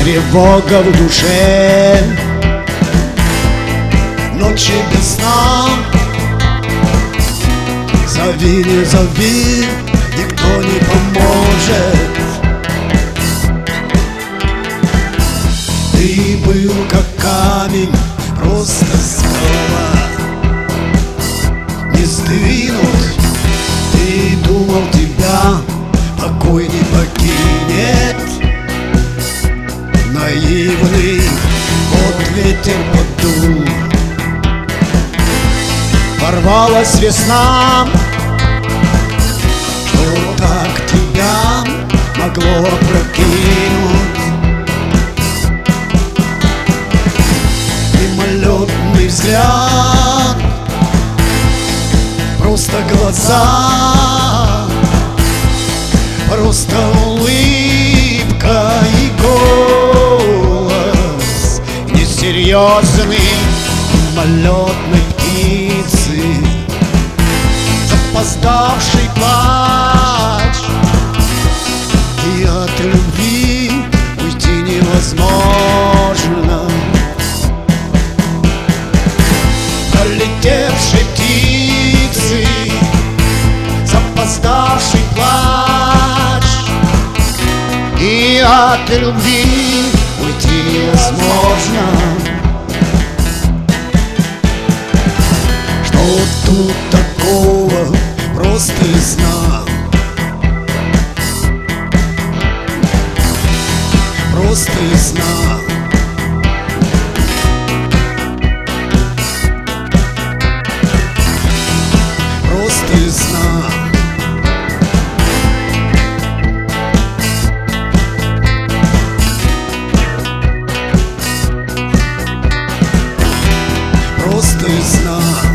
тревога в душе, ночи без сна. Зови, не зови, никто не поможет. Ты был как камень, просто скала, не сдвинуть. Ты думал, тебя покой не покинет. Наивный, вот ветер подул. Ворвалась весна, что так тебя могло опрокинуть? Мимолетный взгляд, просто глаза, просто улыбка и голос несерьезный мимолетной птицы, запоздавший плач. И от любви уйти невозможно. Долетевшей птицы, запоздавший плач. И от любви уйти невозможно. Что тут такого, просто из сна? Просто из сна. Просто из сна. Просто из сна.